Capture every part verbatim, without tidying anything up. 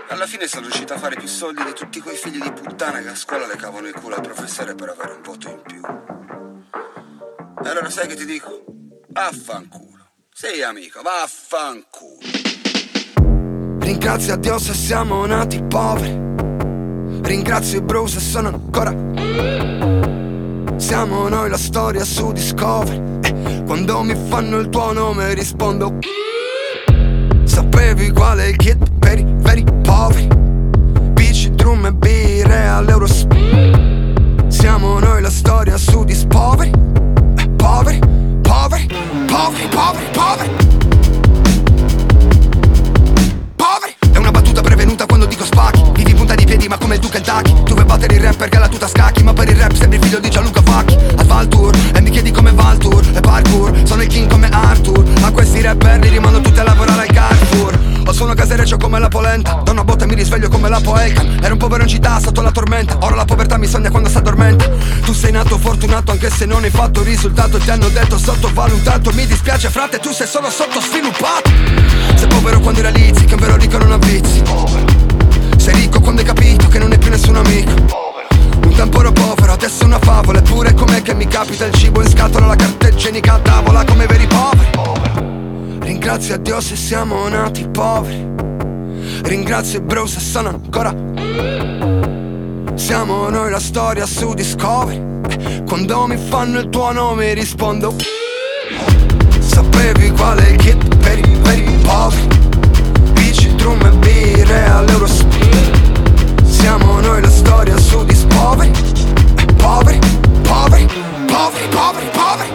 Alla fine sono riuscito a fare più soldi di tutti quei figli di puttana che a scuola le cavano il culo al professore per avere un voto in più. E allora sai che ti dico? Vaffanculo. Sì, amico, vaffanculo. Ringrazio a Dio se siamo nati poveri. Ringrazio i bro se sono ancora. Siamo noi la storia su Discovery. eh, Quando mi fanno il tuo nome rispondo. Sapevi qual è il kit per i veri poveri? Bici, drum e birre all'Eurospin. Siamo noi la storia su Discovery. eh, Poveri, poveri, poveri, poveri, poveri. Poveri, è una battuta prevenuta quando dico spacchi. Vivi in punta di piedi ma come il tuo Kentucky. Tu vuoi battere il rap perché la tuta scacchi, ma per il rap sembri figlio di Gianluca Facchi. Al Valtour e mi chiedi come va il tour e parkour. Sono il king come Arthur. A questi rapper li rimando tutti a lavorare al Carrefour. O sono casereccio come la polenta. Da una botta mi risveglio come la Poelcan. Ero un povero in città sotto la tormenta. Ora la povertà mi sogna quando sta dormente. Tu sei nato fortunato anche se non hai fatto risultato. Ti hanno detto sottovalutato. Mi dispiace frate, tu sei solo sottosviluppato. Sei povero quando realizzi che un vero ricco non ha vizi. Sei ricco quando hai capito che non hai più nessun amico. Un tempo ero povero, adesso una favola. Eppure com'è che mi capita il cibo in scatola, la carta igienica a tavola come veri poveri. Ringrazio a Dio se siamo nati poveri. Ringrazio i bro se sono ancora. Siamo noi la storia su Discovery. Quando mi fanno il tuo nome rispondo. Sapevi qual è il kit per i veri poveri? Bici, drum e birre all'Eurospin. Siamo noi la storia su Discovery. Poveri, poveri, poveri, poveri, poveri.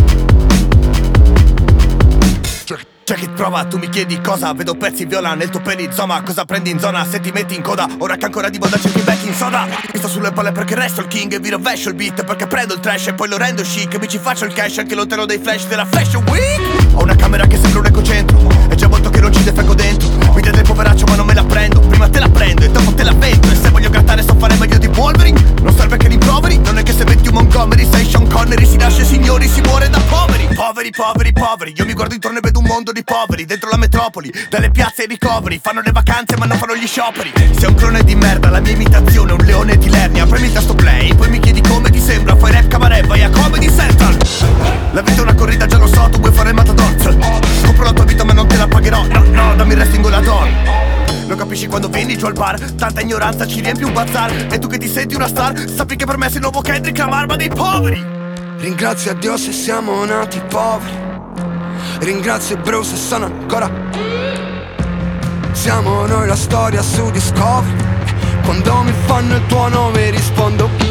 Check it, prova, tu mi chiedi cosa. Vedo pezzi viola nel tuo penizoma. Cosa prendi in zona se ti metti in coda? Ora che ancora di moda cerchi baking soda. Mi sto sulle palle perché resto il king e vi rovescio il beat. Perché prendo il trash e poi lo rendo chic. Mi ci faccio il cash anche lontano dai flash della Fashion Week. Ho una camera che sembra un ecocentro. È già molto che non ci defecco dentro. Mi dite il poveraccio ma non me la prendo. Prima te la prendo e dopo te la vendo. E se voglio grattare so fare meglio di Wolverine. Non serve che rimproveri. Non è che se metti un Montgomery sei Sean Connery. Si nasce signori, si muore da poveri. Poveri, poveri, poveri. Io mi guardo intorno e vedo un mondo di poveri dentro la metropoli, dalle piazze ai ricoveri. Fanno le vacanze ma non fanno gli scioperi. Sei un clone di merda, la mia imitazione è un leone di Lernia. Premi il tasto play, poi mi chiedi come ti sembra. Fai rap cabaret, vai a Comedy Central. La vita è una corrida, già lo so, tu vuoi fare il matador. Scopro la tua vita ma non te la pagherò. No, no, dammi il resting la don. Lo capisci quando vieni giù al bar. Tanta ignoranza ci riempie un bazar. E tu che ti senti una star, sappi che per me sei il nuovo Kendrick Lamar ma dei poveri. Ringrazio a Dio se siamo nati poveri. Ringrazio i bro se sono ancora. Siamo noi la storia su Discovery. Quando mi fanno il tuo nome rispondo.